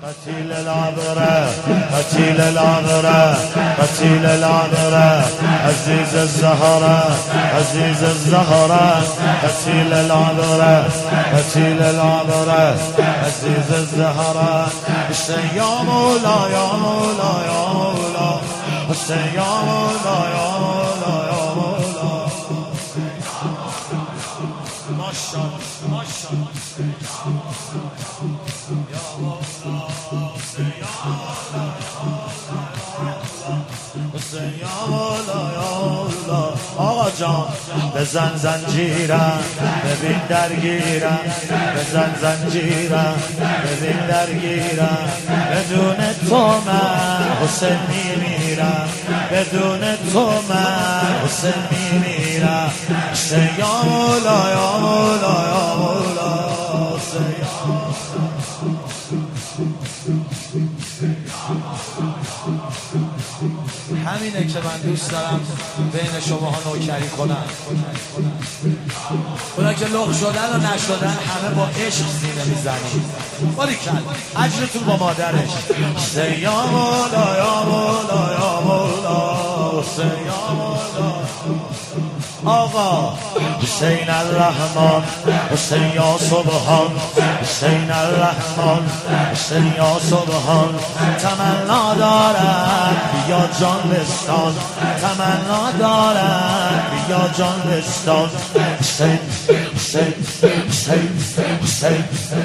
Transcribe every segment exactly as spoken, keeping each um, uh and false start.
قتيل العذرة قتيل العذرة قتيل العذرة عزيز الزهرة عزيز الزهرة قتيل العذرة قتيل العذرة عزيز الزهرة حسين يا مولا يا مولا يا مولا حسين يا مولا يا مولا يا مولا ما شاء الله ما شاء الله يا مولا حسين يا حسین یا مولا یا مولا آقا جان بزن زنجیرم ببین درگیرم بزن زنجیرم ببین درگیرم بدون تو من حسین میمیرم بدون تو من حسین میمیرم حسین یا مولا یا مولا یا مولا حسین یا مولا همینه که من دوست دارم بین شماها نوکری کنم. اونا که لغ شدن و نشدن همه با عشق سینه میزنیم. باریکل اجرتون با مادرش. حسین یا مولا یا مولا یا مولا حسین یا مولا آقا حسین الرحمن حسین یا سبحان حسین الرحمن حسین یا سبحان تمنا دارد بیا جان بستان تمنا دارد بیا جان بستان حسین حسین حسین حسین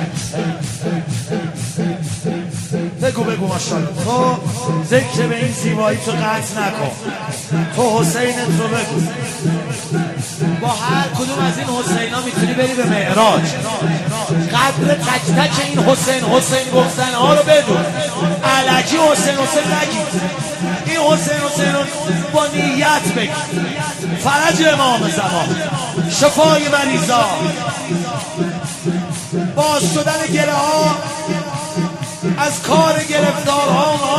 بگو بگو ماشاءالله تو ذکر به این زیبایی تو قطع نکن تو حسین تو بگو با هر کدوم از این حسین ها میتونی بری به معراج قدر تک تک این حسین حسین گفتن ها رو بدون الکی حسین حسین نگید این حسین حسین رو با نیت بگید فرج امام زمان شفای مریضا باز شدن گره ها از کار گرفتارها